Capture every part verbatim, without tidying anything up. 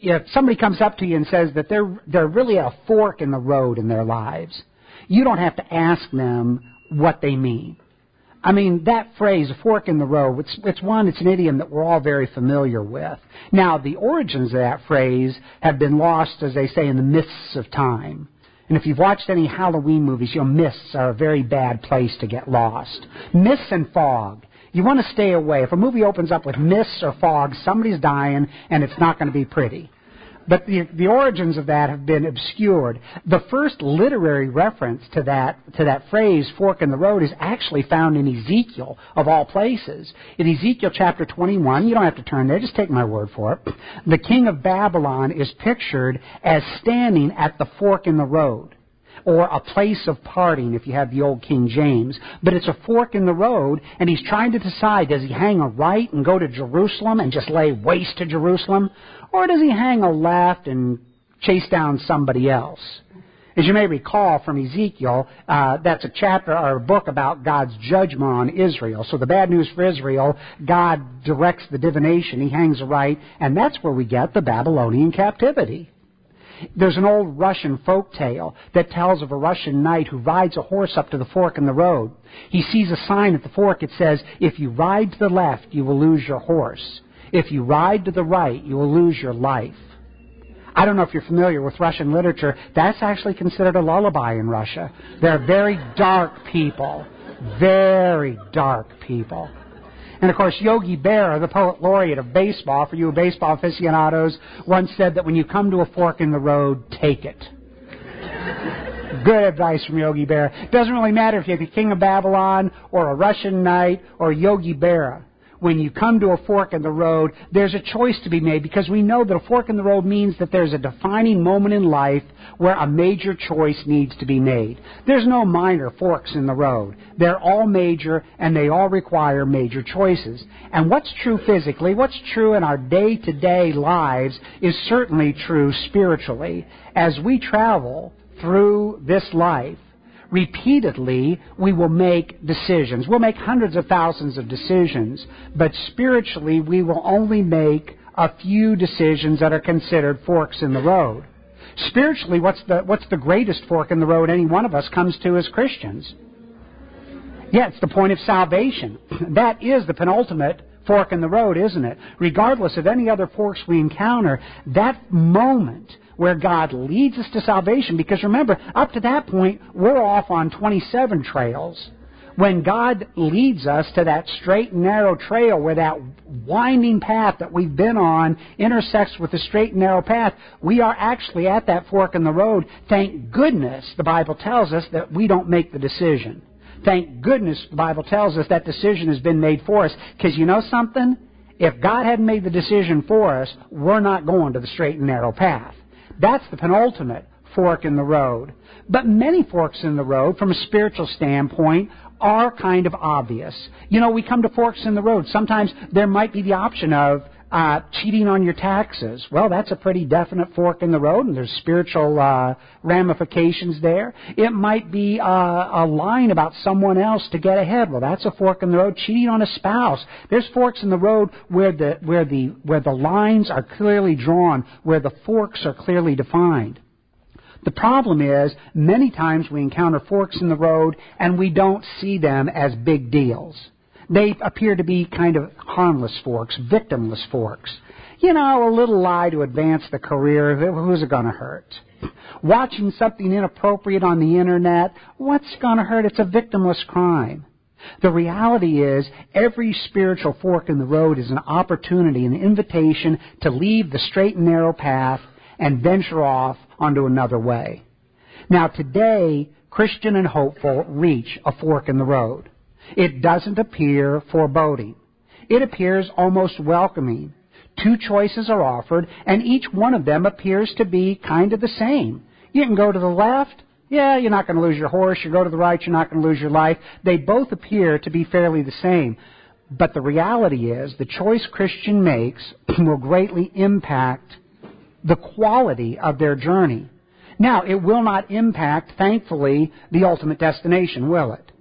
if somebody comes up to you and says that they're, they're really a fork in the road in their lives, you don't have to ask them what they mean. I mean, that phrase, a fork in the road, it's, it's one, it's an idiom that we're all very familiar with. Now, the origins of that phrase have been lost, as they say, in the mists of time. And if you've watched any Halloween movies, you know, mists are a very bad place to get lost. Mists and fog. You want to stay away. If a movie opens up with mists or fog, somebody's dying, and it's not going to be pretty. But the, the origins of that have been obscured. The first literary reference to that, to that phrase, fork in the road, is actually found in Ezekiel, of all places. In Ezekiel chapter twenty-one, you don't have to turn there, just take my word for it. The king of Babylon is pictured as standing at the fork in the road, or a place of parting if you have the old King James. But it's a fork in the road, and he's trying to decide, does he hang a right and go to Jerusalem and just lay waste to Jerusalem? Or does he hang a left and chase down somebody else? As you may recall from Ezekiel, uh, that's a chapter or a book about God's judgment on Israel. So the bad news for Israel, God directs the divination. He hangs a right, and that's where we get the Babylonian captivity. There's an old Russian folk tale that tells of a Russian knight who rides a horse up to the fork in the road. He sees a sign at the fork. It says, if you ride to the left, you will lose your horse. If you ride to the right, you will lose your life. I don't know if you're familiar with Russian literature. That's actually considered a lullaby in Russia. They're very dark people. Very dark people. And, of course, Yogi Berra, the poet laureate of baseball, for you baseball aficionados, once said that when you come to a fork in the road, take it. Good advice from Yogi Berra. It doesn't really matter if you're the king of Babylon or a Russian knight or Yogi Berra. When you come to a fork in the road, there's a choice to be made, because we know that a fork in the road means that there's a defining moment in life where a major choice needs to be made. There's no minor forks in the road. They're all major, and they all require major choices. And what's true physically, what's true in our day-to-day lives, is certainly true spiritually. As we travel through this life, repeatedly, we will make decisions. We'll make hundreds of thousands of decisions, but spiritually, we will only make a few decisions that are considered forks in the road. Spiritually, what's the, what's the greatest fork in the road any one of us comes to as Christians? Yeah, it's the point of salvation. That is the penultimate fork in the road, isn't it? Regardless of any other forks we encounter, that moment where God leads us to salvation, because remember, up to that point, we're off on twenty-seven trails. When God leads us to that straight and narrow trail where that winding path that we've been on intersects with the straight and narrow path, we are actually at that fork in the road. Thank goodness the Bible tells us that we don't make the decision. Thank goodness the Bible tells us that decision has been made for us, because you know something? If God hadn't made the decision for us, we're not going to the straight and narrow path. That's the penultimate fork in the road. But many forks in the road, from a spiritual standpoint, are kind of obvious. You know, we come to forks in the road. Sometimes there might be the option of uh, cheating on your taxes. Well, that's a pretty definite fork in the road, and there's spiritual uh, ramifications there. It might be uh, a line about someone else to get ahead. Well, that's a fork in the road. Cheating on a spouse. There's forks in the road where the where the where the lines are clearly drawn, where the forks are clearly defined. The problem is, many times we encounter forks in the road and we don't see them as big deals. They appear to be kind of harmless forks, victimless forks. You know, a little lie to advance the career, who's it going to hurt? Watching something inappropriate on the internet, what's going to hurt? It's a victimless crime. The reality is, every spiritual fork in the road is an opportunity, an invitation to leave the straight and narrow path and venture off onto another way. Now, today, Christian and hopeful reach a fork in the road. It doesn't appear foreboding. It appears almost welcoming. Two choices are offered, and each one of them appears to be kind of the same. You can go to the left. Yeah, you're not going to lose your horse. You go to the right, you're not going to lose your life. They both appear to be fairly the same. But the reality is, the choice Christian makes will greatly impact the quality of their journey. Now, it will not impact, thankfully, the ultimate destination, will it?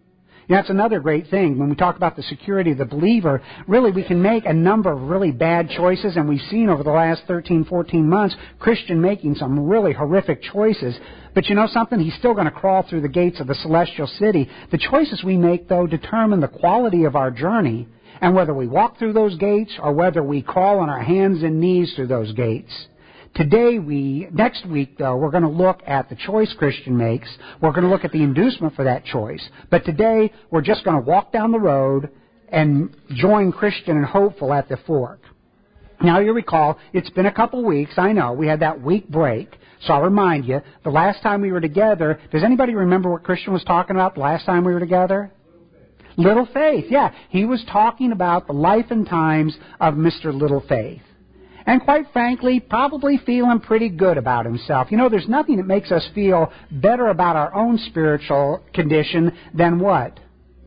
That's another great thing. When we talk about the security of the believer, really we can make a number of really bad choices, and we've seen over the last thirteen, fourteen months, Christian making some really horrific choices. But you know something? He's still going to crawl through the gates of the celestial city. The choices we make, though, determine the quality of our journey, and whether we walk through those gates or whether we crawl on our hands and knees through those gates. Today, we, next week, though, we're going to look at the choice Christian makes. We're going to look at the inducement for that choice. But today, we're just going to walk down the road and join Christian and Hopeful at the fork. Now, you recall, it's been a couple weeks. I know, we had that week break. So I'll remind you, the last time we were together, does anybody remember what Christian was talking about the last time we were together? Little Faith, yeah. He was talking about the life and times of Mister Little Faith. And quite frankly, probably feeling pretty good about himself. You know, there's nothing that makes us feel better about our own spiritual condition than what?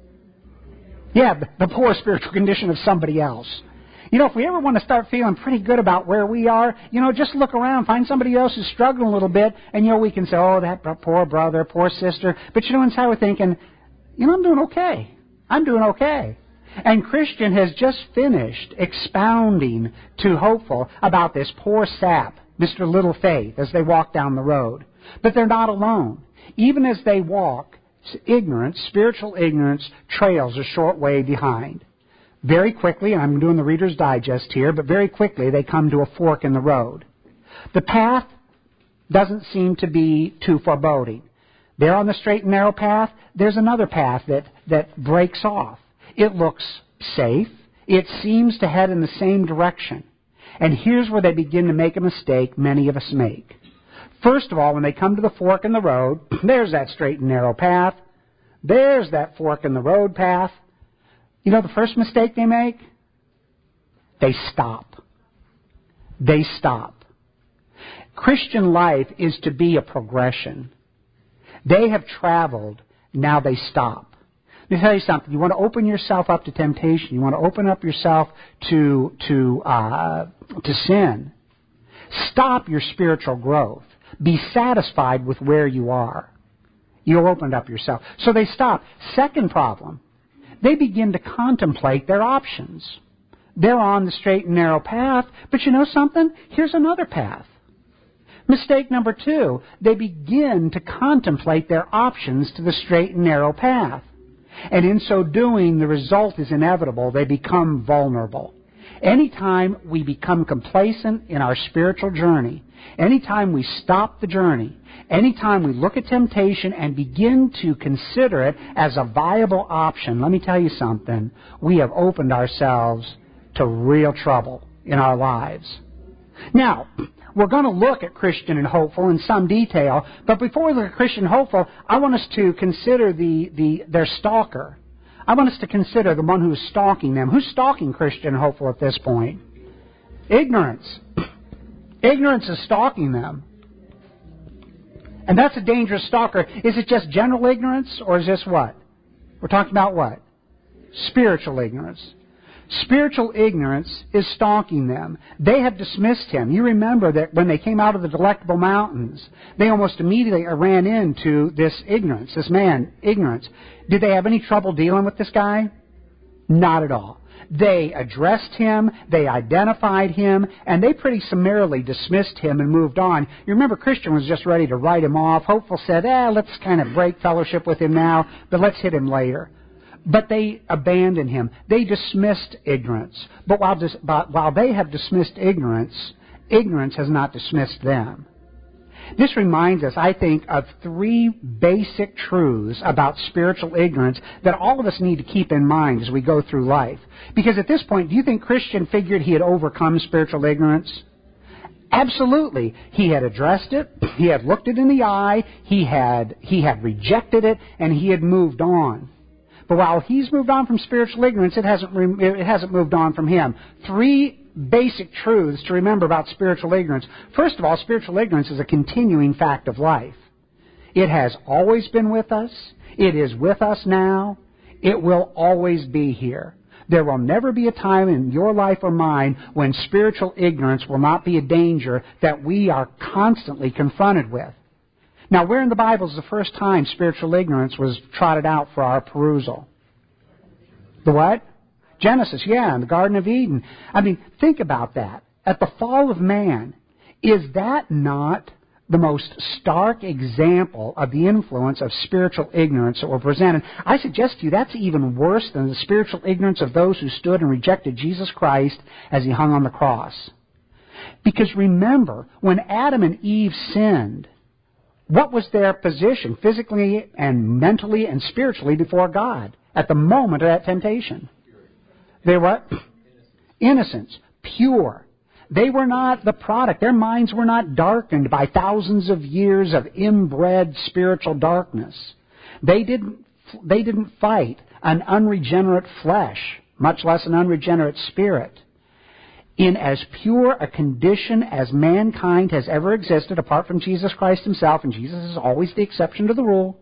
Yeah, the, the poor spiritual condition of somebody else. You know, if we ever want to start feeling pretty good about where we are, you know, just look around, find somebody else who's struggling a little bit, and, you know, we can say, oh, that poor brother, poor sister. But, you know, inside we're thinking, you know, I'm doing okay. I'm doing okay. And Christian has just finished expounding to Hopeful about this poor sap, Mister Little Faith, as they walk down the road. But they're not alone. Even as they walk, ignorance, spiritual ignorance, trails a short way behind. Very quickly, and I'm doing the Reader's Digest here, but very quickly they come to a fork in the road. The path doesn't seem to be too foreboding. There on the straight and narrow path, there's another path that, that breaks off. It looks safe. It seems to head in the same direction. And here's where they begin to make a mistake many of us make. First of all, when they come to the fork in the road, there's that straight and narrow path. There's that fork in the road path. You know the first mistake they make? They stop. They stop. Christian life is to be a progression. They have traveled, now they stop. Let me tell you something. You want to open yourself up to temptation. You want to open up yourself to to uh, to sin. Stop your spiritual growth. Be satisfied with where you are. You'll open up yourself. So they stop. Second problem, they begin to contemplate their options. They're on the straight and narrow path, but you know something? Here's another path. Mistake number two, they begin to contemplate their options to the straight and narrow path. And in so doing, the result is inevitable. They become vulnerable. Anytime we become complacent in our spiritual journey, anytime we stop the journey, anytime we look at temptation and begin to consider it as a viable option, let me tell you something, we have opened ourselves to real trouble in our lives. Now, we're going to look at Christian and Hopeful in some detail, but before we look at Christian and Hopeful, I want us to consider the, the their stalker. I want us to consider the one who's stalking them. Who's stalking Christian and Hopeful at this point? Ignorance. Ignorance is stalking them. And that's a dangerous stalker. Is it just general ignorance, or is this what? We're talking about what? Spiritual ignorance. Spiritual ignorance is stalking them. They have dismissed him. You remember that when they came out of the Delectable Mountains, they almost immediately ran into this ignorance, this man, ignorance. Did they have any trouble dealing with this guy? Not at all. They addressed him, they identified him, and they pretty summarily dismissed him and moved on. You remember Christian was just ready to write him off. Hopeful said, eh, let's kind of break fellowship with him now, but let's hit him later. But they abandoned him. They dismissed ignorance. But while, dis- but while they have dismissed ignorance, ignorance has not dismissed them. This reminds us, I think, of three basic truths about spiritual ignorance that all of us need to keep in mind as we go through life. Because at this point, do you think Christian figured he had overcome spiritual ignorance? Absolutely. He had addressed it, he had looked it in the eye, he had, he had rejected it, and he had moved on. But while he's moved on from spiritual ignorance, it hasn't, it hasn't moved on from him. Three basic truths to remember about spiritual ignorance. First of all, spiritual ignorance is a continuing fact of life. It has always been with us. It is with us now. It will always be here. There will never be a time in your life or mine when spiritual ignorance will not be a danger that we are constantly confronted with. Now, where in the Bible is the first time spiritual ignorance was trotted out for our perusal? The what? Genesis, yeah, in the Garden of Eden. I mean, think about that. At the fall of man, is that not the most stark example of the influence of spiritual ignorance that were presented? I suggest to you that's even worse than the spiritual ignorance of those who stood and rejected Jesus Christ as he hung on the cross. Because remember, when Adam and Eve sinned, what was their position physically and mentally and spiritually before God at the moment of that temptation? They were what? Innocence, pure. They were not the product. Their minds were not darkened by thousands of years of inbred spiritual darkness. They didn't, they didn't fight an unregenerate flesh, much less an unregenerate spirit. In as pure a condition as mankind has ever existed, apart from Jesus Christ himself, and Jesus is always the exception to the rule,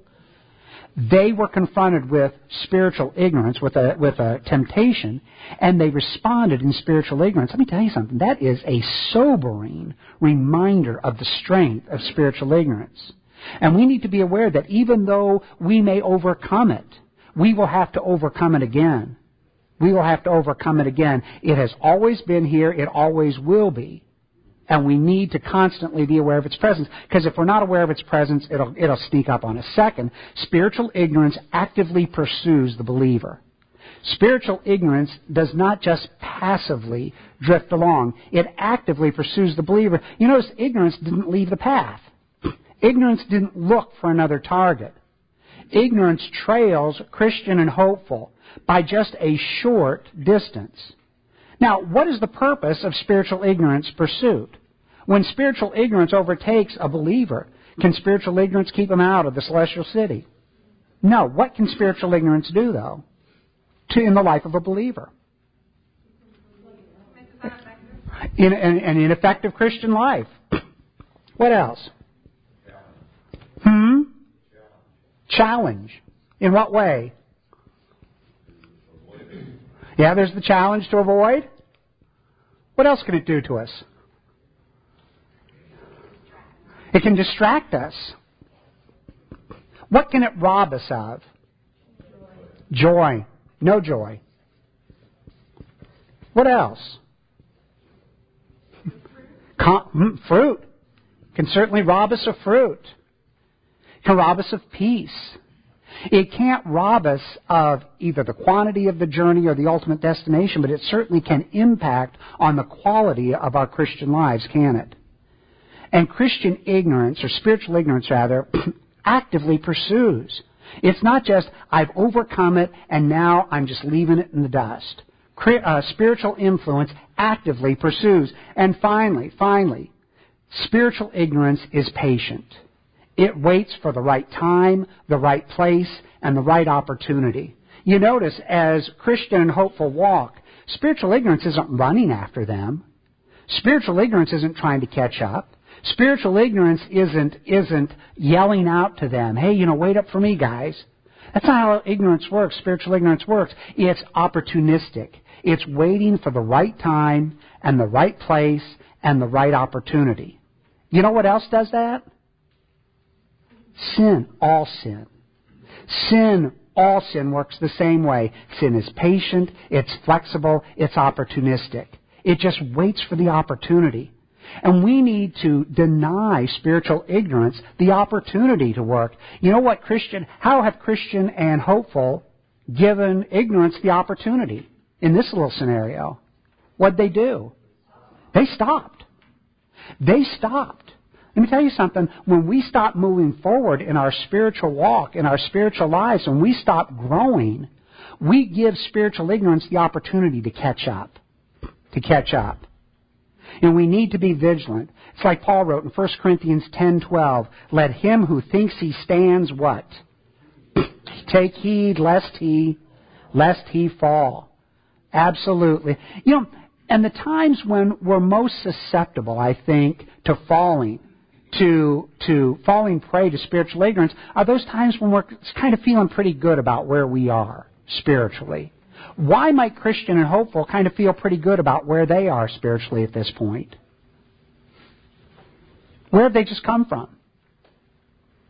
they were confronted with spiritual ignorance, with a, with a temptation, and they responded in spiritual ignorance. Let me tell you something. That is a sobering reminder of the strength of spiritual ignorance. And we need to be aware that even though we may overcome it, we will have to overcome it again. We will have to overcome it again. It has always been here. It always will be. And we need to constantly be aware of its presence. Because if we're not aware of its presence, it'll, it'll sneak up on us. Second, spiritual ignorance actively pursues the believer. Spiritual ignorance does not just passively drift along. It actively pursues the believer. You notice ignorance didn't leave the path. Ignorance didn't look for another target. Ignorance trails Christian and hopeful by just a short distance. Now, what is the purpose of spiritual ignorance pursuit? When spiritual ignorance overtakes a believer, can spiritual ignorance keep him out of the celestial city? No. What can spiritual ignorance do, though, to in the life of a believer? In, in, in an ineffective Christian life. What else? Hmm? Challenge. In what way? Yeah, there's the challenge to avoid. What else can it do to us? It can distract us. What can it rob us of? Joy. No joy. What else? Com- fruit. Can certainly rob us of fruit. Can rob us of peace. It can't rob us of either the quantity of the journey or the ultimate destination, but it certainly can impact on the quality of our Christian lives, can it? And Christian ignorance, or spiritual ignorance rather, actively pursues. It's not just, I've overcome it and now I'm just leaving it in the dust. Uh, spiritual influence actively pursues. And finally, finally, spiritual ignorance is patient. It waits for the right time, the right place, and the right opportunity. You notice, as Christian and hopeful walk, spiritual ignorance isn't running after them. Spiritual ignorance isn't trying to catch up. Spiritual ignorance isn't isn't yelling out to them, hey, you know, wait up for me, guys. That's not how ignorance works. Spiritual ignorance works. It's opportunistic. It's waiting for the right time and the right place and the right opportunity. You know what else does that? Sin, all sin. Sin, all sin works the same way. Sin is patient, it's flexible, it's opportunistic. It just waits for the opportunity. And we need to deny spiritual ignorance the opportunity to work. You know what, Christian, how have Christian and hopeful given ignorance the opportunity in this little scenario? What'd they do? They stopped. They stopped. Let me tell you something. When we stop moving forward in our spiritual walk, in our spiritual lives, when we stop growing, we give spiritual ignorance the opportunity to catch up. To catch up. And we need to be vigilant. It's like Paul wrote in First Corinthians ten twelve, let him who thinks he stands what? Take heed lest he, lest he fall. Absolutely. You know, and the times when we're most susceptible, I think, to falling, to to falling prey to spiritual ignorance are those times when we're kind of feeling pretty good about where we are spiritually. Why might Christian and hopeful kind of feel pretty good about where they are spiritually at this point? Where have they just come from?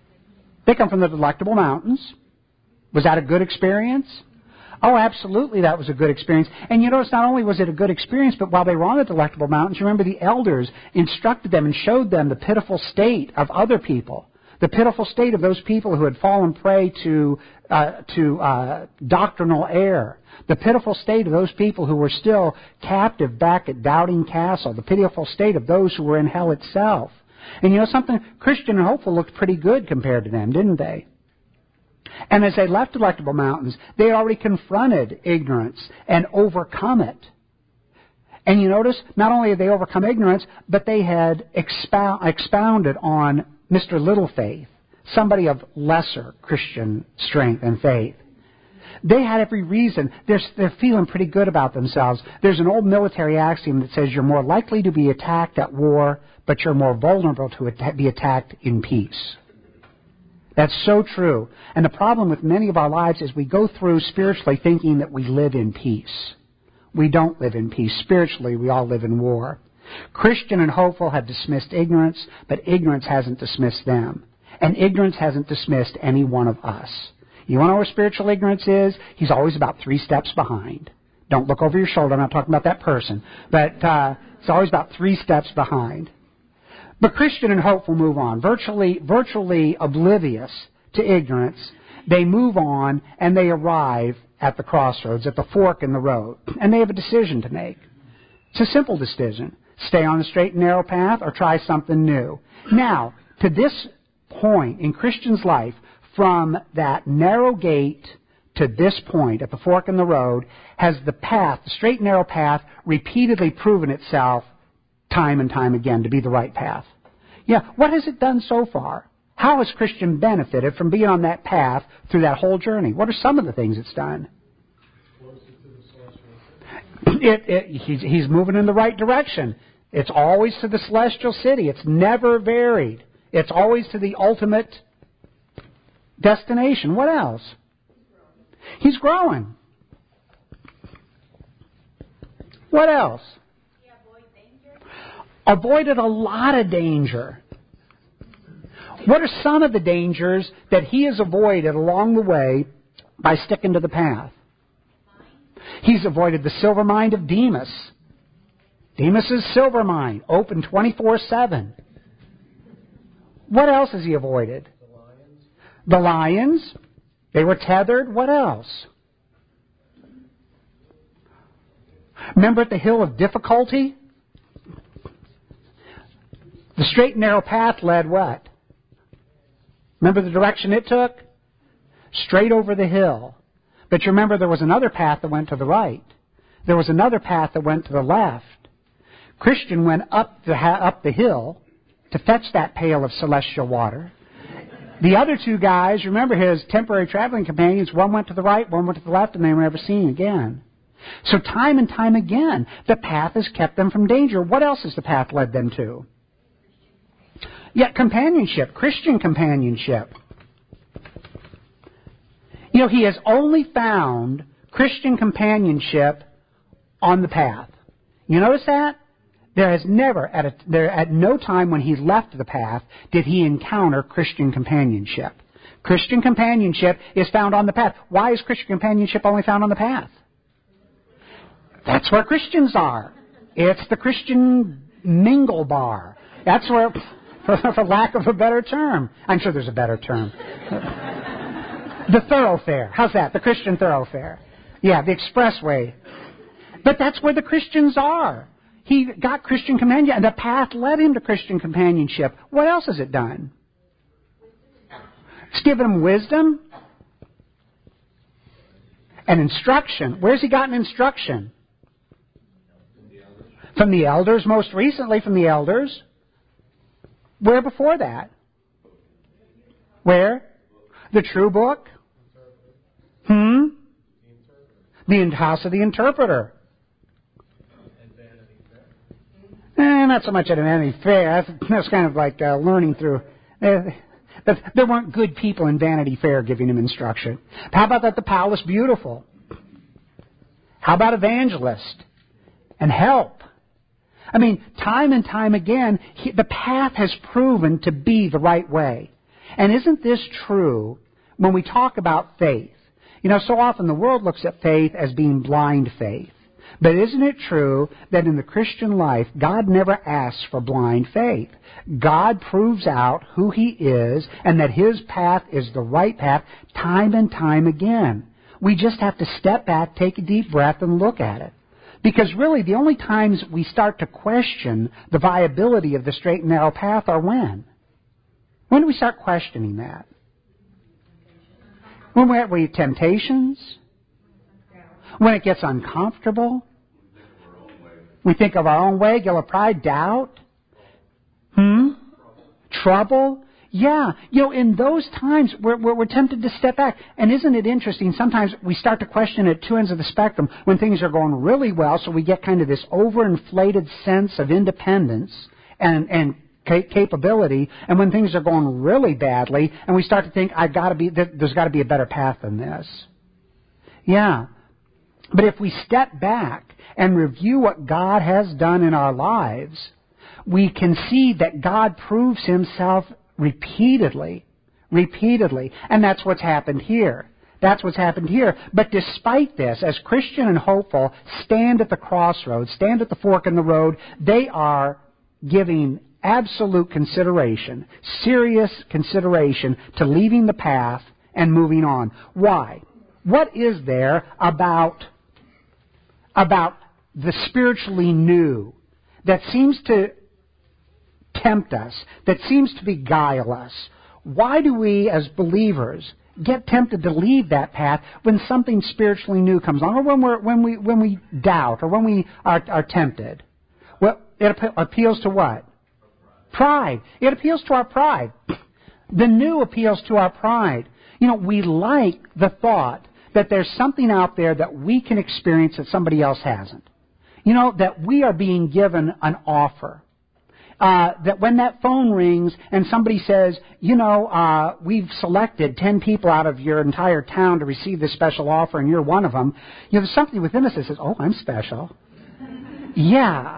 They come from the Delectable Mountains. Was that a good experience? Oh, absolutely, that was a good experience. And you notice not only was it a good experience, but while they were on the Delectable Mountains, you remember the elders instructed them and showed them the pitiful state of other people, the pitiful state of those people who had fallen prey to uh, to uh, doctrinal error, the pitiful state of those people who were still captive back at Doubting Castle, the pitiful state of those who were in hell itself. And you know something? Christian and Hopeful looked pretty good compared to them, didn't they? And as they left Delectable Mountains, they had already confronted ignorance and overcome it. And you notice, not only had they overcome ignorance, but they had expound, expounded on Mister Littlefaith, somebody of lesser Christian strength and faith. They had every reason. They're, they're feeling pretty good about themselves. There's an old military axiom that says you're more likely to be attacked at war, but you're more vulnerable to at- be attacked in peace. That's so true. And the problem with many of our lives is we go through spiritually thinking that we live in peace. We don't live in peace. Spiritually, we all live in war. Christian and Hopeful have dismissed ignorance, but ignorance hasn't dismissed them. And ignorance hasn't dismissed any one of us. You want to know where spiritual ignorance is? He's always about three steps behind. Don't look over your shoulder. I'm not talking about that person. But uh, it's always about three steps behind. But Christian and Hopeful move on, virtually, virtually oblivious to ignorance. They move on and they arrive at the crossroads, at the fork in the road. And they have a decision to make. It's a simple decision. Stay on the straight and narrow path or try something new. Now, to this point in Christian's life, from that narrow gate to this point at the fork in the road, has the path, the straight and narrow path, repeatedly proven itself time and time again to be the right path. Yeah, what has it done so far? How has Christian benefited from being on that path through that whole journey? What are some of the things it's done? It, it, he's, he's moving in the right direction. It's always to the celestial city. It's never varied. It's always to the ultimate destination. What else? He's growing. What else? Avoided a lot of danger. What are some of the dangers that he has avoided along the way by sticking to the path? He's avoided the silver mine of Demas. Demas's silver mine, open twenty-four seven. What else has he avoided? The lions. The lions. They were tethered. What else? Remember at the hill of difficulty? The straight and narrow path led what? Remember the direction it took? Straight over the hill. But you remember there was another path that went to the right. There was another path that went to the left. Christian went up the, up the hill to fetch that pail of celestial water. The other two guys, remember his temporary traveling companions, one went to the right, one went to the left, and they were never seen again. So time and time again, the path has kept them from danger. What else has the path led them to? Yet companionship, Christian companionship. You know, he has only found Christian companionship on the path. You notice that? There has never, at, a, there, at no time when he left the path, did he encounter Christian companionship. Christian companionship is found on the path. Why is Christian companionship only found on the path? That's where Christians are. It's the Christian mingle bar. That's where... For, for lack of a better term. I'm sure there's a better term. The thoroughfare. How's that? The Christian thoroughfare. Yeah, the expressway. But that's where the Christians are. He got Christian companionship, and the path led him to Christian companionship. What else has it done? It's given him wisdom and instruction. Where's he gotten instruction? From the elders, most recently from the elders. Where before that? Where? The true book? Hmm? The house of the interpreter. Eh, not so much at an Vanity Fair. That's, that's kind of like uh, learning through. Uh, but there weren't good people in Vanity Fair giving him instruction. How about at the Palace Beautiful? How about evangelist and help? I mean, time and time again, he, the path has proven to be the right way. And isn't this true when we talk about faith? You know, so often the world looks at faith as being blind faith. But isn't it true that in the Christian life, God never asks for blind faith? God proves out who He is and that His path is the right path time and time again. We just have to step back, take a deep breath, and look at it. Because really, the only times we start to question the viability of the straight and narrow path are when? When do we start questioning that? When we're at we temptations? When it gets uncomfortable? We think of our own way, guilt of pride, doubt? Hmm? Trouble? Yeah. You know, in those times, we're, we're, we're tempted to step back. And isn't it interesting? Sometimes we start to question at two ends of the spectrum when things are going really well, so we get kind of this overinflated sense of independence and, and capability, and when things are going really badly, and we start to think, I've got to be, there's got to be a better path than this. Yeah. But if we step back and review what God has done in our lives, we can see that God proves Himself repeatedly, repeatedly. And that's what's happened here. That's what's happened here. But despite this, as Christian and hopeful stand at the crossroads, stand at the fork in the road, they are giving absolute consideration, serious consideration to leaving the path and moving on. Why? What is there about about the spiritually new that seems to tempt us, that seems to beguile us? Why do we, as believers, get tempted to leave that path when something spiritually new comes along, or when we're when we when we doubt, or when we are, are tempted? Well, it appeals to what? Pride. It appeals to our pride. The new appeals to our pride. You know, we like the thought that there's something out there that we can experience that somebody else hasn't. You know, that we are being given an offer. Uh, that when that phone rings and somebody says, you know, uh, we've selected ten people out of your entire town to receive this special offer and you're one of them, you know, there's something within us that says, oh, I'm special. Yeah.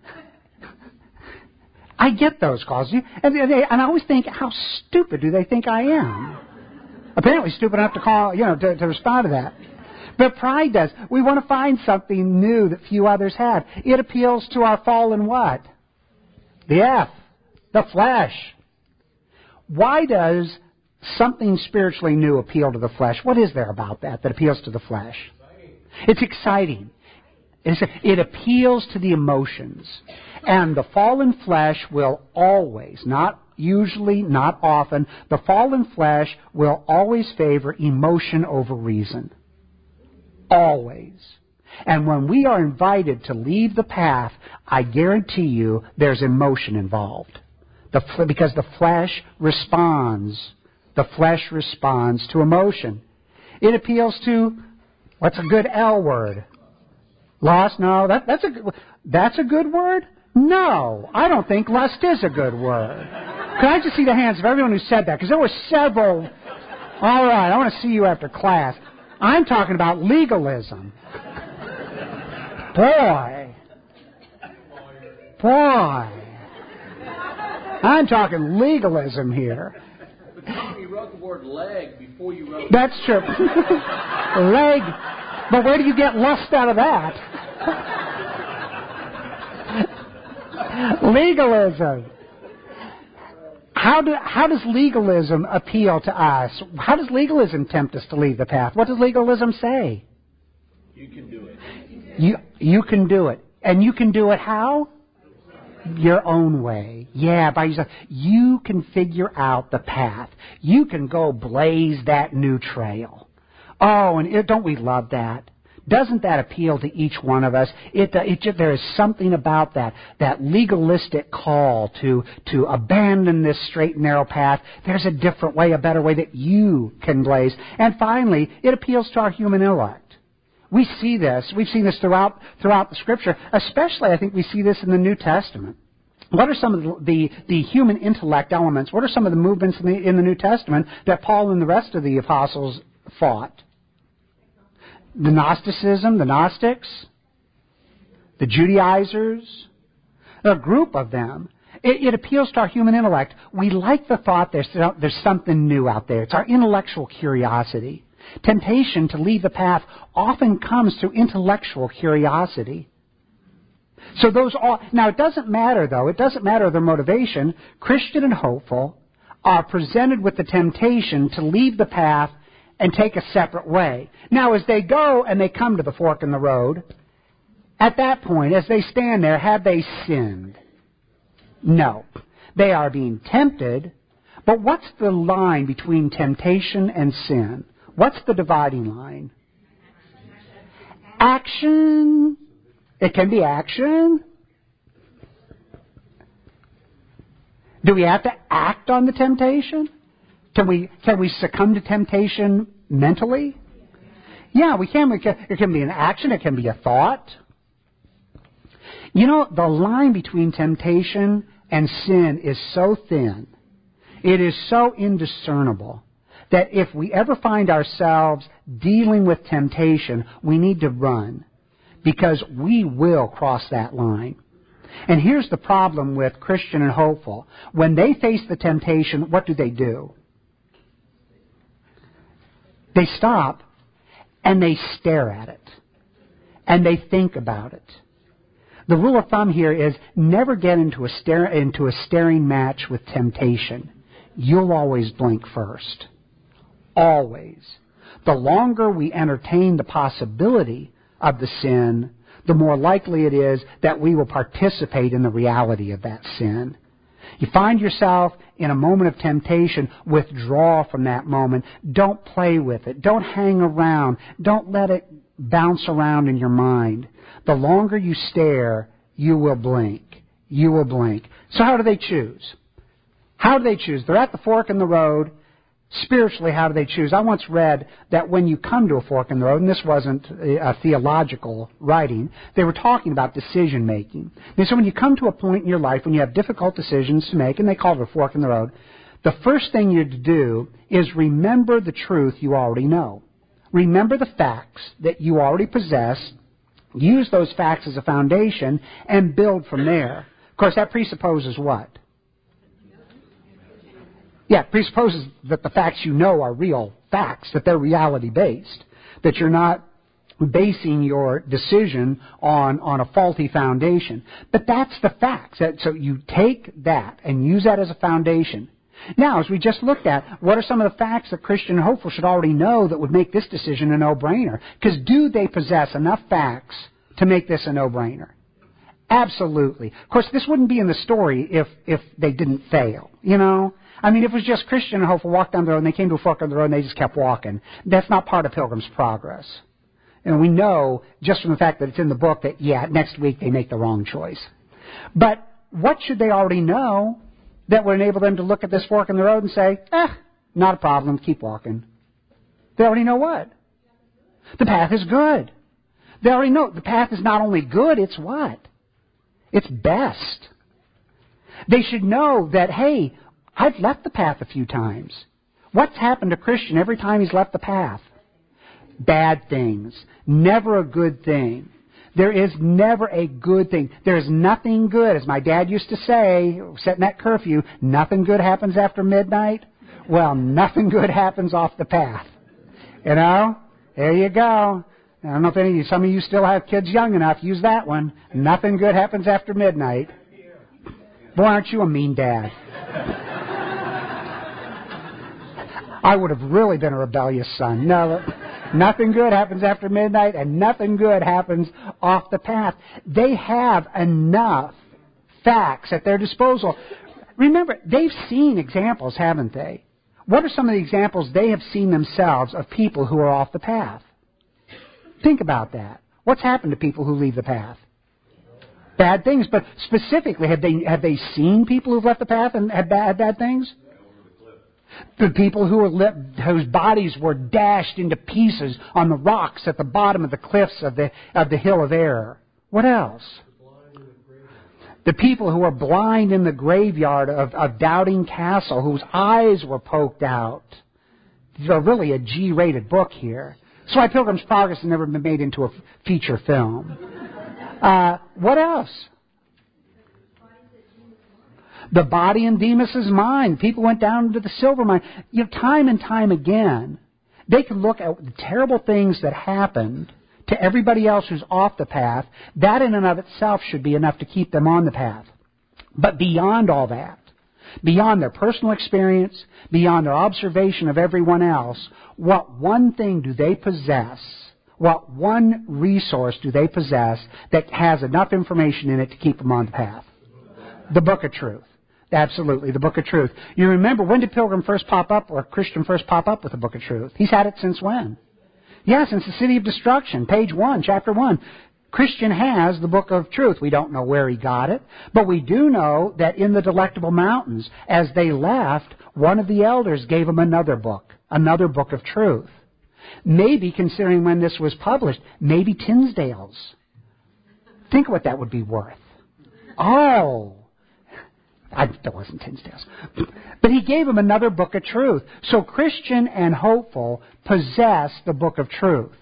I get those calls. And, they, and I always think, how stupid do they think I am? Apparently stupid enough to call, you know, to, to respond to that. But pride does. We want to find something new that few others have. It appeals to our fallen what? The F. The flesh. Why does something spiritually new appeal to the flesh? What is there about that that appeals to the flesh? It's exciting. It's, it appeals to the emotions. And the fallen flesh will always, not usually, not often, the fallen flesh will always favor emotion over reason. Always. And when we are invited to leave the path, I guarantee you there's emotion involved. The, because the flesh responds. The flesh responds to emotion. It appeals to, what's a good L word? Lust? No, that, that's, a, that's a good word? No, I don't think lust is a good word. Can I just see the hands of everyone who said that? Because there were several. All right, I want to see you after class. I'm talking about legalism. Boy. Boy. I'm talking legalism here. You wrote the word leg before you wrote... That's true. Leg. But where do you get lust out of that? Legalism. How, do, how does legalism appeal to us? How does legalism tempt us to leave the path? What does legalism say? You can do it. You, you can do it. And you can do it how? Your own way. Yeah, by yourself. You can figure out the path. You can go blaze that new trail. Oh, and it, don't we love that? Doesn't that appeal to each one of us? It, it, it, there is something about that, that legalistic call to, to abandon this straight and narrow path. There's a different way, a better way that you can blaze. And finally, it appeals to our human intellect. We see this. We've seen this throughout, throughout the Scripture. Especially, I think we see this in the New Testament. What are some of the, the, the human intellect elements? What are some of the movements in the, in the New Testament that Paul and the rest of the apostles fought? The Gnosticism, the Gnostics, the Judaizers, a group of them. It, it appeals to our human intellect. We like the thought there's, there's something new out there. It's our intellectual curiosity. Temptation to leave the path often comes through intellectual curiosity. So those all, now it doesn't matter though, it doesn't matter their motivation. Christian and hopeful are presented with the temptation to leave the path and take a separate way. Now as they go and they come to the fork in the road, at that point, as they stand there, have they sinned? No. They are being tempted, but what's the line between temptation and sin? What's the dividing line? Action. It can be action. Do we have to act on the temptation? Can we can we succumb to temptation mentally? Yeah, we can. We can. It can be an action. It can be a thought. You know, the line between temptation and sin is so thin. It is so indiscernible that if we ever find ourselves dealing with temptation, we need to run, because we will cross that line. And here's the problem with Christian and hopeful. When they face the temptation, what do they do? They stop and they stare at it. And they think about it. The rule of thumb here is never get into a, stare, into a staring match with temptation. You'll always blink first. Always. The longer we entertain the possibility of the sin, the more likely it is that we will participate in the reality of that sin. You find yourself in a moment of temptation, withdraw from that moment. Don't play with it. Don't hang around. Don't let it bounce around in your mind. The longer you stare, you will blink. You will blink. So how do they choose? How do they choose? They're at the fork in the road. Spiritually, how do they choose? I once read that when you come to a fork in the road, and this wasn't a theological writing, they were talking about decision making. And so when you come to a point in your life when you have difficult decisions to make, and they call it a fork in the road, the first thing you do is remember the truth you already know. Remember the facts that you already possess, use those facts as a foundation, and build from there. Of course, that presupposes what? Yeah, it presupposes that the facts you know are real facts, that they're reality-based, that you're not basing your decision on, on a faulty foundation. But that's the facts. So you take that and use that as a foundation. Now, as we just looked at, what are some of the facts that Christian and hopeful should already know that would make this decision a no-brainer? Because do they possess enough facts to make this a no-brainer? Absolutely. Of course, this wouldn't be in the story if, if they didn't fail, you know? I mean, if it was just Christian and hopeful walked down the road and they came to a fork on the road and they just kept walking, that's not part of Pilgrim's Progress. And we know, just from the fact that it's in the book, that, yeah, next week they make the wrong choice. But what should they already know that would enable them to look at this fork in the road and say, eh, not a problem, keep walking? They already know what? The path is good. They already know the path is not only good, it's what? It's best. They should know that, hey, I've left the path a few times. What's happened to Christian every time he's left the path? Bad things. Never a good thing. There is never a good thing. There is nothing good. As my dad used to say, setting that curfew, nothing good happens after midnight. Well, nothing good happens off the path. You know? There you go. I don't know if any of you, some of you still have kids young enough. Use that one. Nothing good happens after midnight. Boy, aren't you a mean dad. I would have really been a rebellious son. No, nothing good happens after midnight, and nothing good happens off the path. They have enough facts at their disposal. Remember, they've seen examples, haven't they? What are some of the examples they have seen themselves of people who are off the path? Think about that. What's happened to people who leave the path? Bad things. But specifically, have they have they seen people who've left the path and had bad, bad things? The people who were lit, whose bodies were dashed into pieces on the rocks at the bottom of the cliffs of the of the hill of error. What else? The people who were blind in the graveyard of, of Doubting Castle, whose eyes were poked out. It's really a G-rated book here. That's why Pilgrim's Progress has never been made into a feature film. Uh, what else? The body in Demas's mine. People went down to the silver mine. You know, time and time again, they could look at the terrible things that happened to everybody else who's off the path. That in and of itself should be enough to keep them on the path. But beyond all that, beyond their personal experience, beyond their observation of everyone else, what one thing do they possess? What one resource do they possess that has enough information in it to keep them on the path? The Book of Truth. Absolutely, the Book of Truth. You remember, when did Pilgrim first pop up, or Christian first pop up with the Book of Truth? He's had it since when? Yeah, since the City of Destruction, page one, chapter one. Christian has the Book of Truth. We don't know where he got it, but we do know that in the Delectable Mountains, as they left, one of the elders gave him another book, another Book of Truth. Maybe, considering when this was published, maybe Tinsdale's. Think what that would be worth. Oh, I, that wasn't Tinsdale's. But he gave him another Book of Truth. So Christian and Hopeful possess the Book of Truth.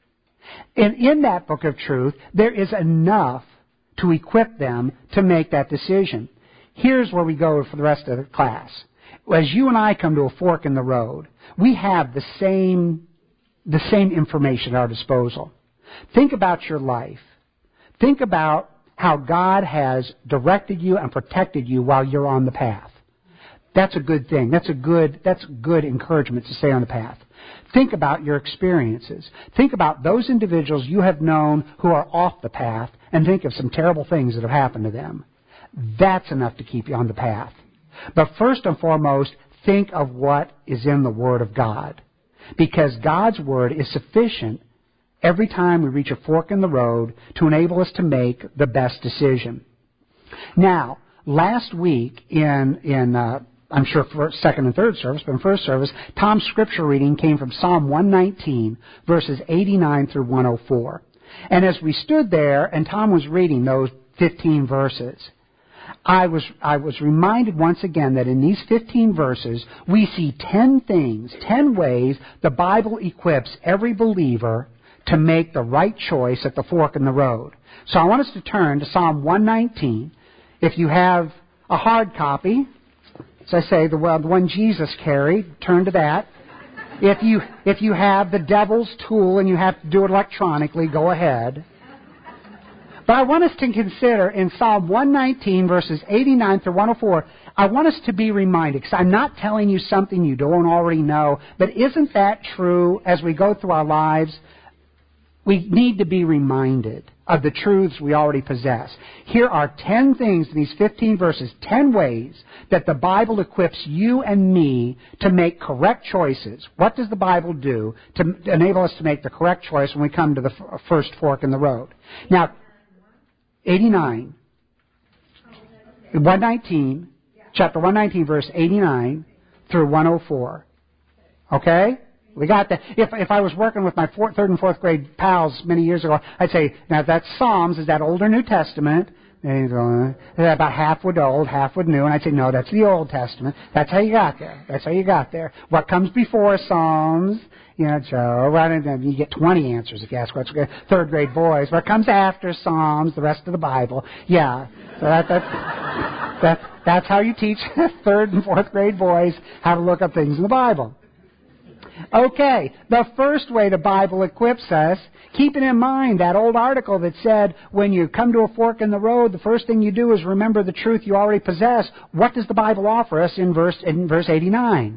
And in that Book of Truth, there is enough to equip them to make that decision. Here's where we go for the rest of the class. As you and I come to a fork in the road, we have the same, the same information at our disposal. Think about your life. Think about how God has directed you and protected you while you're on the path. That's a good thing. That's a good, that's good encouragement to stay on the path. Think about your experiences. Think about those individuals you have known who are off the path, and think of some terrible things that have happened to them. That's enough to keep you on the path. But first and foremost, think of what is in the Word of God. Because God's Word is sufficient every time we reach a fork in the road to enable us to make the best decision. Now, last week in, in uh, I'm sure for second and third service, but in first service, Tom's scripture reading came from Psalm one nineteen, verses eighty-nine through one oh four. And as we stood there and Tom was reading those fifteen verses, I was, I was reminded once again that in these fifteen verses, we see ten things, ten ways the Bible equips every believer to make the right choice at the fork in the road. So I want us to turn to Psalm one nineteen. If you have a hard copy, as I say, the one Jesus carried, turn to that. If you, if you have the devil's tool and you have to do it electronically, go ahead. But I want us to consider in Psalm one nineteen, verses eighty-nine through one oh four, I want us to be reminded, because I'm not telling you something you don't already know, but isn't that true as we go through our lives? We need to be reminded of the truths we already possess. Here are ten things in these fifteen verses, ten ways that the Bible equips you and me to make correct choices. What does the Bible do to enable us to make the correct choice when we come to the f- first fork in the road? Now, eighty-nine, one nineteen, chapter one nineteen, verse eighty-nine through one oh four. Okay? We got that. If if I was working with my fourth, third and fourth grade pals many years ago, I'd say, now that's Psalms, is that Old or New Testament? And go, about half would old, half would new. And I'd say, no, that's the Old Testament. That's how you got there. That's how you got there. What comes before Psalms? You know, Joe, right, and you get twenty answers if you ask what's third grade boys. What comes after Psalms? The rest of the Bible. Yeah. So that, that's, that, that's how you teach third and fourth grade boys how to look up things in the Bible. Okay, the first way the Bible equips us, keeping in mind that old article that said when you come to a fork in the road, the first thing you do is remember the truth you already possess. What does the Bible offer us in verse in verse eighty-nine?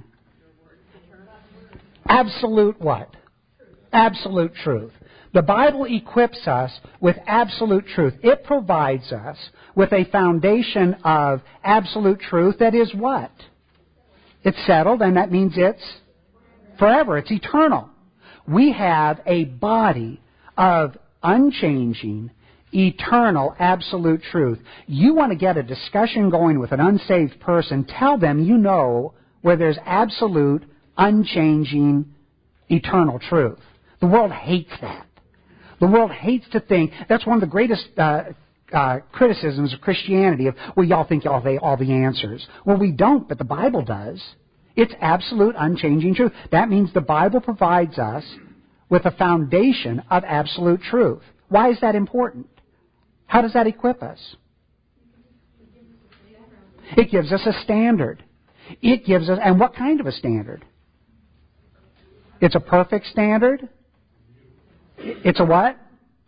Absolute what? Absolute truth. The Bible equips us with absolute truth. It provides us with a foundation of absolute truth that is what? It's settled, and that means it's forever. It's eternal. We have a body of unchanging, eternal, absolute truth. You want to get a discussion going with an unsaved person, tell them you know where there's absolute, unchanging, eternal truth. The world hates that. The world hates to think, that's one of the greatest uh, uh, criticisms of Christianity, of, well, y'all think y'all have all the answers. Well, we don't, but the Bible does. It's absolute, unchanging truth. That means the Bible provides us with a foundation of absolute truth. Why is that important? How does that equip us? It gives us a standard. It gives us, and what kind of a standard? It's a perfect standard. It's a what?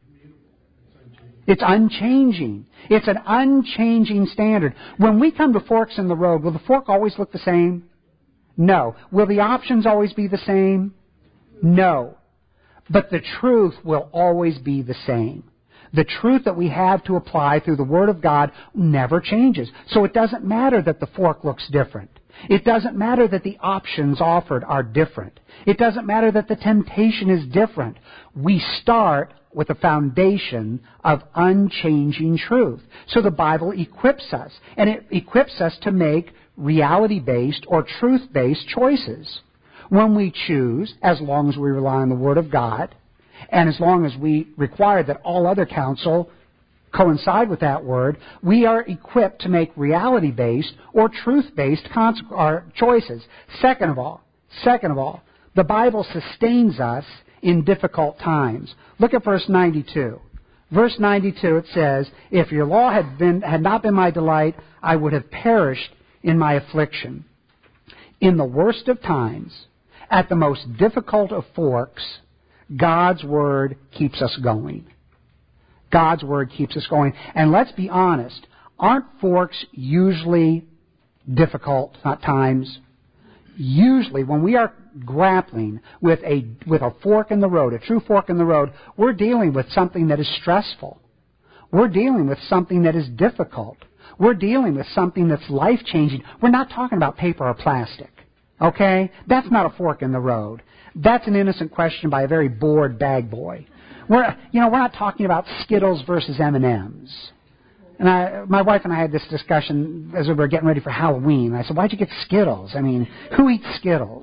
It's unchanging. It's an unchanging standard. When we come to forks in the road, will the fork always look the same? No. Will the options always be the same? No. But the truth will always be the same. The truth that we have to apply through the Word of God never changes. So it doesn't matter that the fork looks different. It doesn't matter that the options offered are different. It doesn't matter that the temptation is different. We start with a foundation of unchanging truth. So the Bible equips us, and it equips us to make reality-based or truth-based choices. When we choose, as long as we rely on the Word of God, and as long as we require that all other counsel coincide with that Word, we are equipped to make reality-based or truth-based cons- or choices. Second of all, second of all, the Bible sustains us in difficult times. Look at verse ninety-two. Verse ninety-two, it says, "If your law had been had not been my delight, I would have perished in my affliction." In the worst of times, at the most difficult of forks, God's Word keeps us going. God's Word keeps us going. And let's be honest, aren't forks usually difficult at times? Usually, when we are grappling with a with a fork in the road, a true fork in the road, we're dealing with something that is stressful. We're dealing with something that is difficult. We're dealing with something that's life-changing. We're not talking about paper or plastic. Okay? That's not a fork in the road. That's an innocent question by a very bored bag boy. We're, you know, we're not talking about Skittles versus M and M's. And I, my wife and I had this discussion as we were getting ready for Halloween. I said, "Why'd you get Skittles? I mean, who eats Skittles?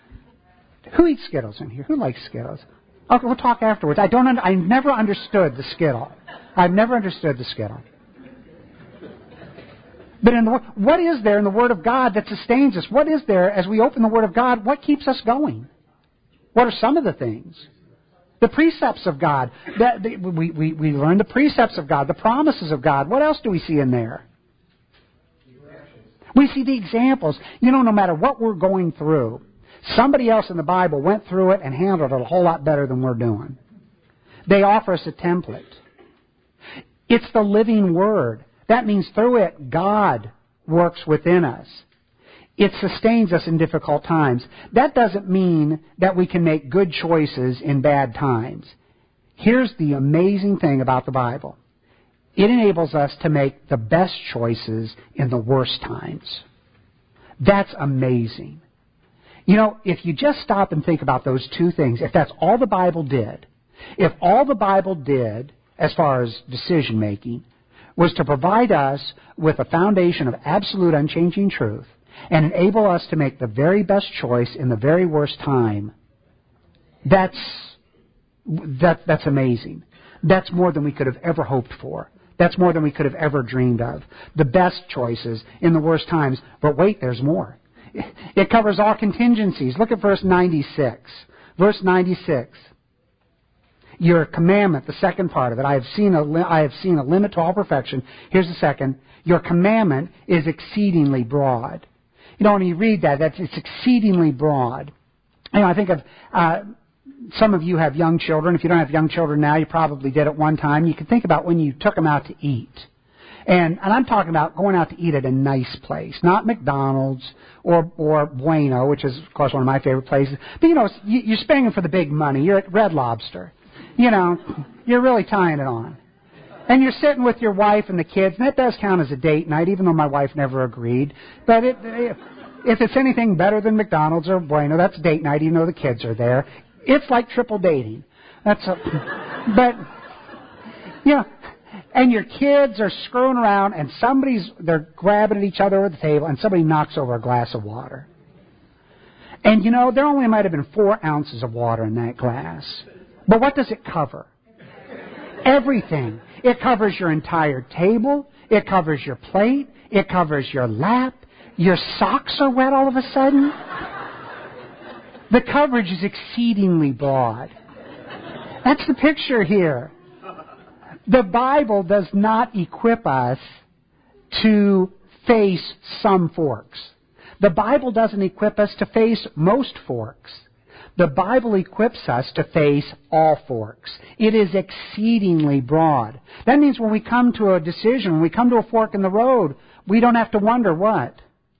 Who eats Skittles in here? Who likes Skittles?" Okay, we'll talk afterwards. I don't. Un- I never understood the Skittle. I've never understood the Skittle. But in the, what is there in the Word of God that sustains us? What is there as we open the Word of God? What keeps us going? What are some of the things? The precepts of God. That, the, we, we, we learn the precepts of God, the promises of God. What else do we see in there? We see the examples. You know, no matter what we're going through, somebody else in the Bible went through it and handled it a whole lot better than we're doing. They offer us a template. It's the living Word. That means through it, God works within us. It sustains us in difficult times. That doesn't mean that we can make good choices in bad times. Here's the amazing thing about the Bible. It enables us to make the best choices in the worst times. That's amazing. You know, if you just stop and think about those two things, if that's all the Bible did, if all the Bible did as far as decision making was to provide us with a foundation of absolute unchanging truth and enable us to make the very best choice in the very worst time, that's, that, that's amazing. That's more than we could have ever hoped for. That's more than we could have ever dreamed of. The best choices in the worst times. But wait, there's more. It covers all contingencies. Look at verse ninety-six. Verse ninety-six. Your commandment, the second part of it, I have seen a, li- I have seen a limit to all perfection. Here's the second. Your commandment is exceedingly broad. You know, when you read that, that's, it's exceedingly broad. You know, I think of, uh, some of you have young children. If you don't have young children now, you probably did at one time. You can think about when you took them out to eat. And, and I'm talking about going out to eat at a nice place, not McDonald's or, or Bueno, which is, of course, one of my favorite places. But, you know, you, you're spending for the big money. You're at Red Lobster. You know, you're really tying it on. And you're sitting with your wife and the kids, and that does count as a date night, even though my wife never agreed. But it, if it's anything better than McDonald's or Bueno, that's date night, even though the kids are there. It's like triple dating. That's a, but, you know, and your kids are screwing around, and somebody's, they're grabbing at each other at the table, and somebody knocks over a glass of water. And, you know, there only might have been four ounces of water in that glass. But what does it cover? Everything. It covers your entire table. It covers your plate. It covers your lap. Your socks are wet all of a sudden. The coverage is exceedingly broad. That's the picture here. The Bible does not equip us to face some forks. The Bible doesn't equip us to face most forks. The Bible equips us to face all forks. It is exceedingly broad. That means when we come to a decision, when we come to a fork in the road, we don't have to wonder what.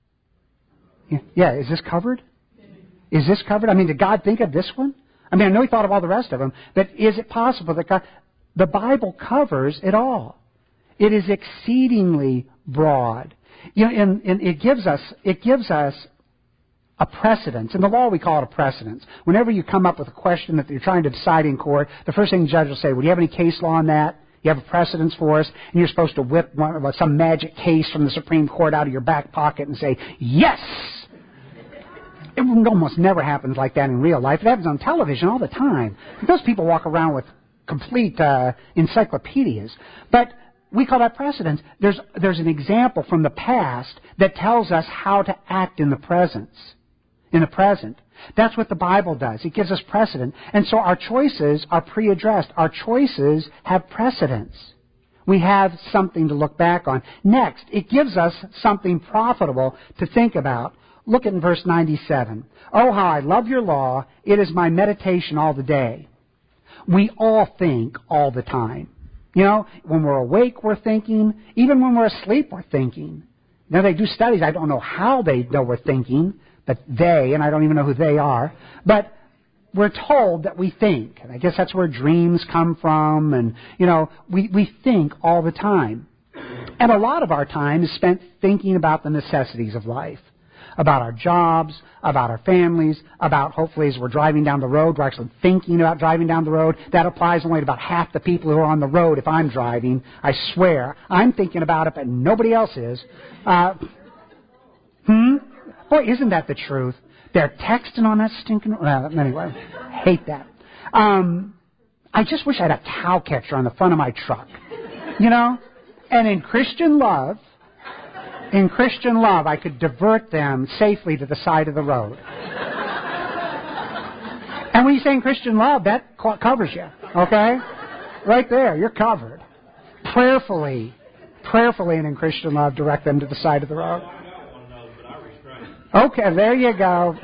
Yeah, is this covered? Is this covered? I mean, did God think of this one? I mean, I know He thought of all the rest of them, but is it possible that God... The Bible covers it all. It is exceedingly broad. You know, and, and it gives us it gives us a precedence. In the law, we call it a precedence. Whenever you come up with a question that you're trying to decide in court, the first thing the judge will say, well, do you have any case law on that? You have a precedence for us? And you're supposed to whip one, some magic case from the Supreme Court out of your back pocket and say, yes! It almost never happens like that in real life. It happens on television all the time. Those people walk around with complete uh, encyclopedias. But we call that precedence. There's, there's an example from the past that tells us how to act in the present. In the present. That's what the Bible does. It gives us precedent. And so our choices are pre-addressed. Our choices have precedence. We have something to look back on. Next, it gives us something profitable to think about. Look at verse ninety-seven. Oh, how I love your law. It is my meditation all the day. We all think all the time. You know, when we're awake, we're thinking. Even when we're asleep, we're thinking. Now, they do studies. I don't know how they know we're thinking, but they, and I don't even know who they are, but we're told that we think. And I guess that's where dreams come from. And, you know, we, we think all the time. And a lot of our time is spent thinking about the necessities of life. About our jobs, about our families, about, hopefully, as we're driving down the road, we're actually thinking about driving down the road. That applies only to about half the people who are on the road if I'm driving. I swear. I'm thinking about it, but nobody else is. Uh, hmm? Boy, isn't that the truth? They're texting on that stinking... Well, anyway, hate that. Um, I just wish I had a cow catcher on the front of my truck. You know? And in Christian love... In Christian love, I could divert them safely to the side of the road. And when you say in Christian love, that covers you, okay? Right there, you're covered. Prayerfully, prayerfully and in Christian love, direct them to the side of the road. Okay, there you go.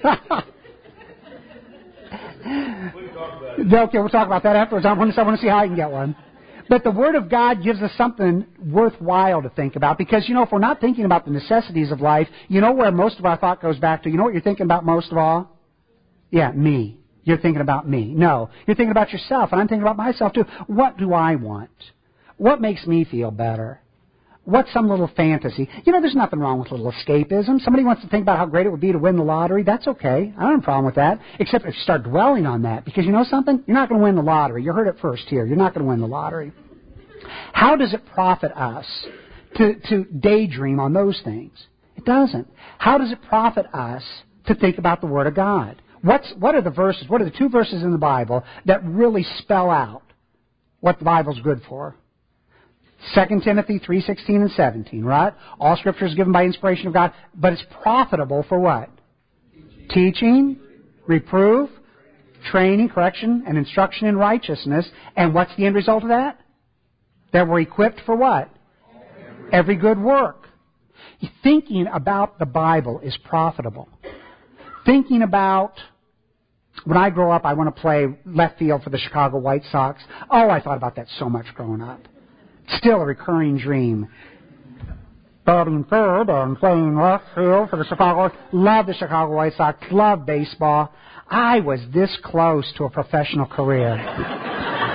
Okay, we'll talk about that afterwards. I want to, I want to see how I can get one. But the Word of God gives us something worthwhile to think about. Because, you know, if we're not thinking about the necessities of life, you know where most of our thought goes back to? You know what you're thinking about most of all? Yeah, me. You're thinking about me. No, you're thinking about yourself. And I'm thinking about myself, too. What do I want? What makes me feel better? What's some little fantasy? You know, there's nothing wrong with a little escapism. Somebody wants to think about how great it would be to win the lottery. That's okay. I don't have a problem with that. Except if you start dwelling on that. Because you know something? You're not going to win the lottery. You heard it first here. You're not going to win the lottery. How does it profit us to, to daydream on those things? It doesn't. How does it profit us to think about the Word of God? What's, what are the verses, what are the two verses in the Bible that really spell out what the Bible's good for? Second Timothy three sixteen and seventeen, right? All Scripture is given by inspiration of God, but it's profitable for what? Teaching, Teaching reproof, training, correction, and instruction in righteousness. And what's the end result of that? That we're equipped for what? Every good work. Thinking about the Bible is profitable. Thinking about, when I grow up, I want to play left field for the Chicago White Sox. Oh, I thought about that so much growing up. Still a recurring dream. Batting third and playing left field for the Chicago. Love the Chicago White Sox. Love baseball. I was this close to a professional career.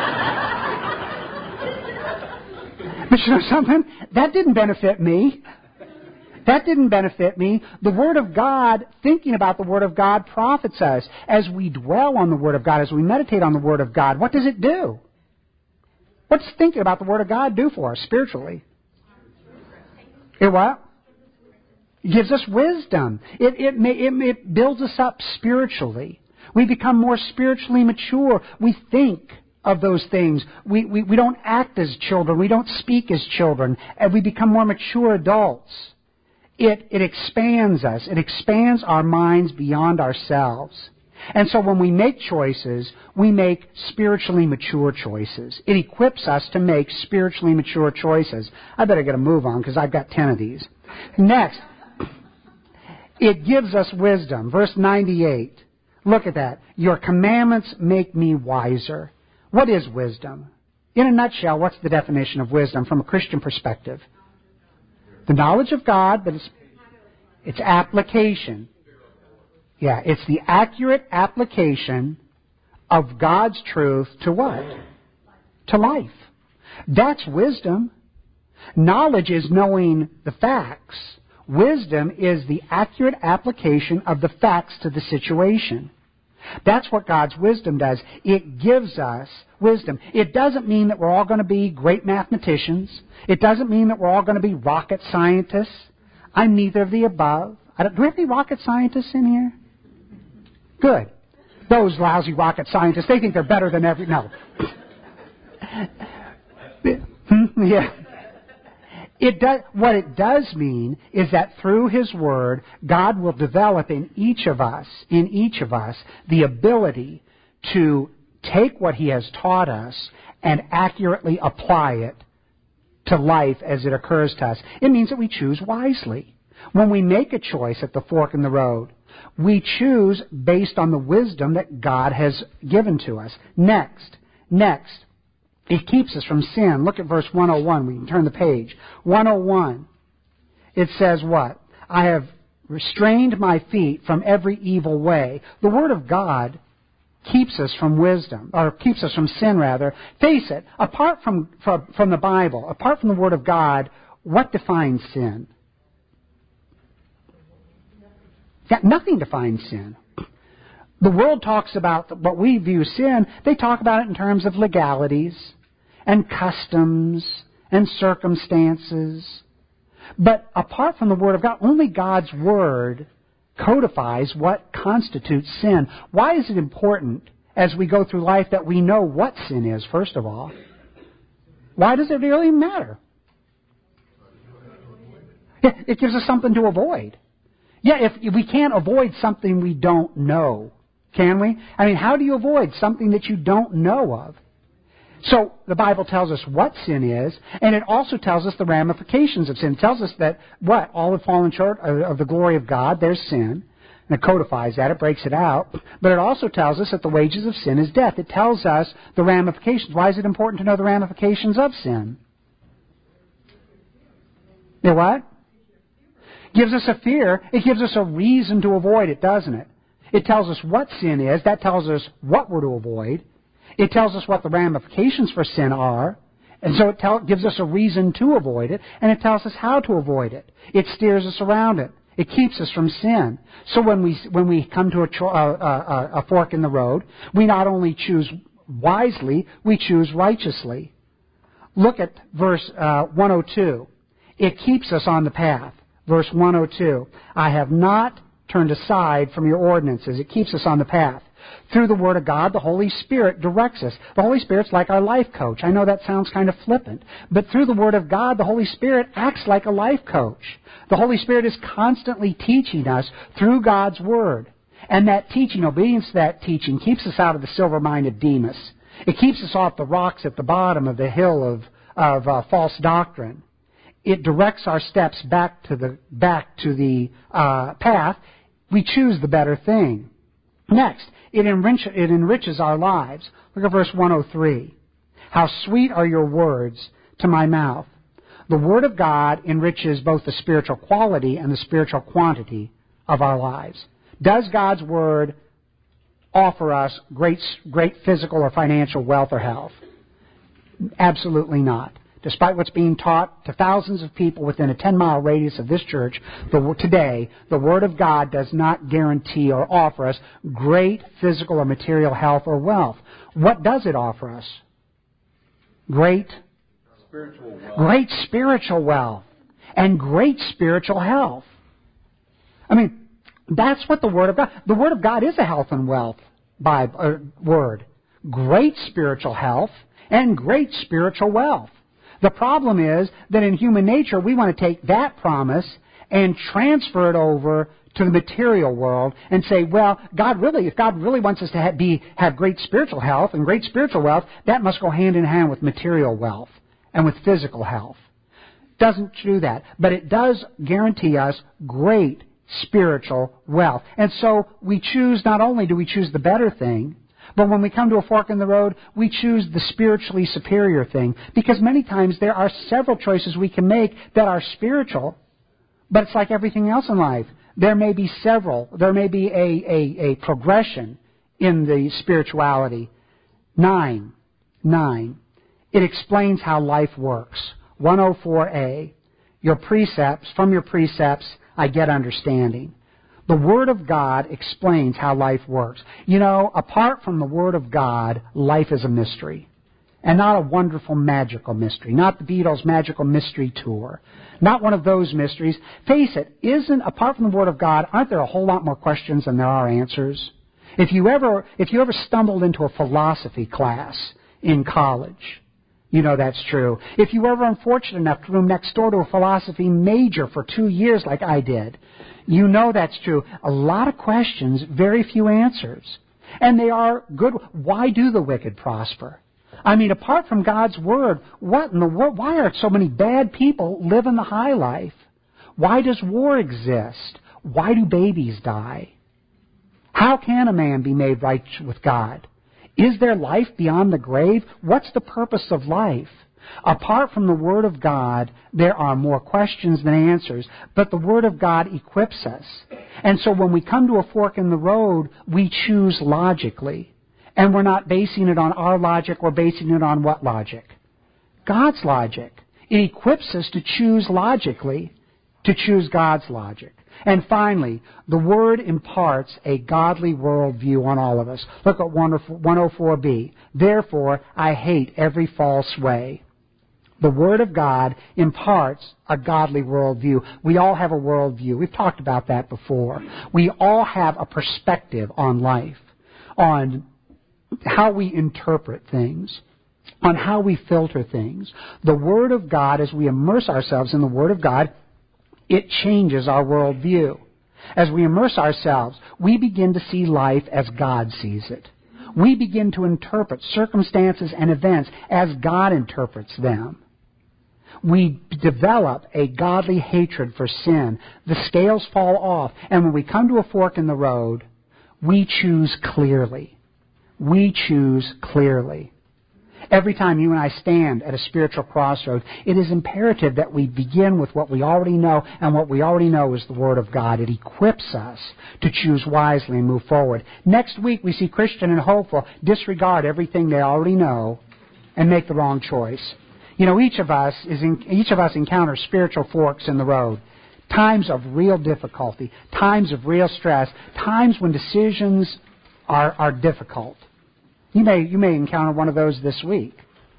But you know something? That didn't benefit me. That didn't benefit me. The Word of God, thinking about the Word of God, profits us. As we dwell on the Word of God, as we meditate on the Word of God, what does it do? What's thinking about the Word of God do for us spiritually? It what? It gives us wisdom. It, it, it, it builds us up spiritually. We become more spiritually mature. We think of those things. We, we, we don't act as children. We don't speak as children. And we become more mature adults. It, it expands us. It expands our minds beyond ourselves. And so when we make choices, we make spiritually mature choices. It equips us to make spiritually mature choices. I better get a move on because I've got ten of these. Next, it gives us wisdom. Verse ninety-eight. Look at that. Your commandments make me wiser. What is wisdom? In a nutshell, what's the definition of wisdom from a Christian perspective? The knowledge of God, but it's, it's application. Yeah, it's the accurate application of God's truth to what? To life. That's wisdom. Knowledge is knowing the facts. Wisdom is the accurate application of the facts to the situation. That's what God's wisdom does. It gives us wisdom. It doesn't mean that we're all going to be great mathematicians. It doesn't mean that we're all going to be rocket scientists. I'm neither of the above. I don't, do we have any rocket scientists in here? Good. Those lousy rocket scientists, they think they're better than every... No. hmm? Yeah. It does, what it does mean is that through His Word, God will develop in each of us, in each of us, the ability to take what He has taught us and accurately apply it to life as it occurs to us. It means that we choose wisely. When we make a choice at the fork in the road, we choose based on the wisdom that God has given to us. Next, next. It keeps us from sin. Look at verse one oh one. We can turn the page. one oh one. It says what? I have restrained my feet from every evil way. The Word of God keeps us from wisdom, or keeps us from sin, rather. Face it, apart from, from, from the Bible, apart from the Word of God, what defines sin? Yeah, nothing defines sin. The world talks about what we view sin, they talk about it in terms of legalities and customs and circumstances. But apart from the Word of God, only God's Word codifies what constitutes sin. Why is it important as we go through life that we know what sin is, first of all? Why does it really matter? It gives us something to avoid. Yeah, if, if we can't avoid something we don't know, can we? I mean, how do you avoid something that you don't know of? So the Bible tells us what sin is, and it also tells us the ramifications of sin. It tells us that, what? All have fallen short of the glory of God. There's sin. And it codifies that. It breaks it out. But it also tells us that the wages of sin is death. It tells us the ramifications. Why is it important to know the ramifications of sin? You know what? Gives us a fear. It gives us a reason to avoid it, doesn't it? It tells us what sin is. That tells us what we're to avoid. It tells us what the ramifications for sin are. And so it tell, gives us a reason to avoid it. And it tells us how to avoid it. It steers us around it. It keeps us from sin. So when we when we come to a, cho- a, a, a fork in the road, we not only choose wisely, we choose righteously. Look at verse uh, one oh two. It keeps us on the path. Verse one oh two. I have not turned aside from your ordinances. It keeps us on the path. Through the Word of God, the Holy Spirit directs us. The Holy Spirit's like our life coach. I know that sounds kind of flippant, but through the Word of God, the Holy Spirit acts like a life coach. The Holy Spirit is constantly teaching us through God's Word. And that teaching, obedience to that teaching, keeps us out of the silver-minded Demas. It keeps us off the rocks at the bottom of the hill of, of uh, false doctrine. It directs our steps back to the, back to the uh, path. We choose the better thing. Next, it, enrich, it enriches our lives. Look at verse one oh three. How sweet are your words to my mouth. The Word of God enriches both the spiritual quality and the spiritual quantity of our lives. Does God's Word offer us great, great physical or financial wealth or health? Absolutely not. Despite what's being taught to thousands of people within a ten-mile radius of this church the, today, the Word of God does not guarantee or offer us great physical or material health or wealth. What does it offer us? Great spiritual wealth. Great spiritual wealth and great spiritual health. I mean, that's what the Word of God... The Word of God is a health and wealth Bible, uh, word. Great spiritual health and great spiritual wealth. The problem is that in human nature, we want to take that promise and transfer it over to the material world and say, well, God really, if God really wants us to have, be, have great spiritual health and great spiritual wealth, that must go hand in hand with material wealth and with physical health. Doesn't do that. But it does guarantee us great spiritual wealth. And so we choose, not only do we choose the better thing, but when we come to a fork in the road, we choose the spiritually superior thing. Because many times there are several choices we can make that are spiritual, but it's like everything else in life. There may be several. There may be a, a, a progression in the spirituality. Nine. Nine. It explains how life works. one oh four A. Your precepts, from your precepts, I get understanding. The Word of God explains how life works. You know, apart from the Word of God, life is a mystery. And not a wonderful magical mystery. Not the Beatles' magical mystery tour. Not one of those mysteries. Face it, isn't, apart from the Word of God, aren't there a whole lot more questions than there are answers? If you ever, if you ever stumbled into a philosophy class in college, you know that's true. If you were ever unfortunate enough to room next door to a philosophy major for two years like I did, you know that's true. A lot of questions, very few answers. And they are good. Why do the wicked prosper? I mean, apart from God's Word, what in the world? Why are so many bad people living the high life? Why does war exist? Why do babies die? How can a man be made right with God? Is there life beyond the grave? What's the purpose of life? Apart from the Word of God, there are more questions than answers, but the Word of God equips us. And so when we come to a fork in the road, we choose logically. And we're not basing it on our logic, we're basing it on what logic? God's logic. It equips us to choose logically, to choose God's logic. And finally, the Word imparts a godly worldview on all of us. Look at one oh four B. Therefore, I hate every false way. The Word of God imparts a godly worldview. We all have a worldview. We've talked about that before. We all have a perspective on life, on how we interpret things, on how we filter things. The Word of God, as we immerse ourselves in the Word of God, it changes our worldview. As we immerse ourselves, we begin to see life as God sees it. We begin to interpret circumstances and events as God interprets them. We develop a godly hatred for sin. The scales fall off, and when we come to a fork in the road, we choose clearly. We choose clearly. Every time you and I stand at a spiritual crossroad, it is imperative that we begin with what we already know, and what we already know is the Word of God. It equips us to choose wisely and move forward. Next week, we see Christian and hopeful disregard everything they already know and make the wrong choice. You know, each of us is in, each of us encounters spiritual forks in the road. Times of real difficulty, times of real stress, times when decisions are, are difficult. You may, you may encounter one of those this week.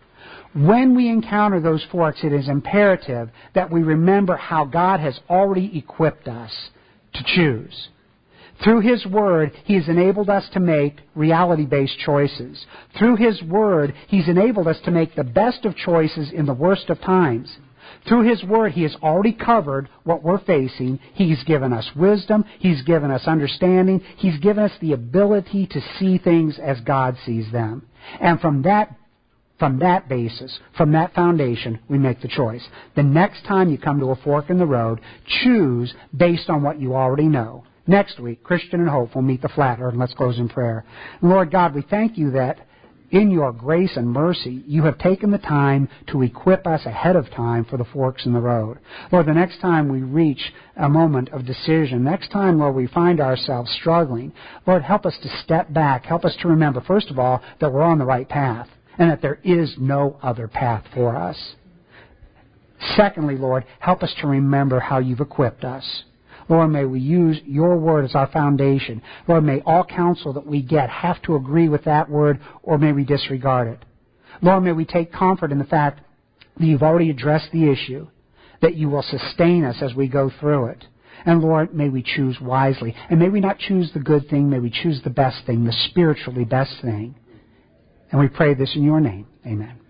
When we encounter those forks, it is imperative that we remember how God has already equipped us to choose. Through His Word, He has enabled us to make reality-based choices. Through His Word, He's enabled us to make the best of choices in the worst of times. Through His Word, He has already covered what we're facing. He's given us wisdom. He's given us understanding. He's given us the ability to see things as God sees them. And from that, from that basis, from that foundation, we make the choice. The next time you come to a fork in the road, choose based on what you already know. Next week, Christian and Hope will meet the flat earth, and let's close in prayer. Lord God, we thank You that in Your grace and mercy, You have taken the time to equip us ahead of time for the forks in the road. Lord, the next time we reach a moment of decision, next time, Lord, we find ourselves struggling, Lord, help us to step back. Help us to remember, first of all, that we're on the right path and that there is no other path for us. Secondly, Lord, help us to remember how You've equipped us. Lord, may we use Your Word as our foundation. Lord, may all counsel that we get have to agree with that Word, or may we disregard it. Lord, may we take comfort in the fact that You've already addressed the issue, that You will sustain us as we go through it. And Lord, may we choose wisely. And may we not choose the good thing, may we choose the best thing, the spiritually best thing. And we pray this in Your name. Amen.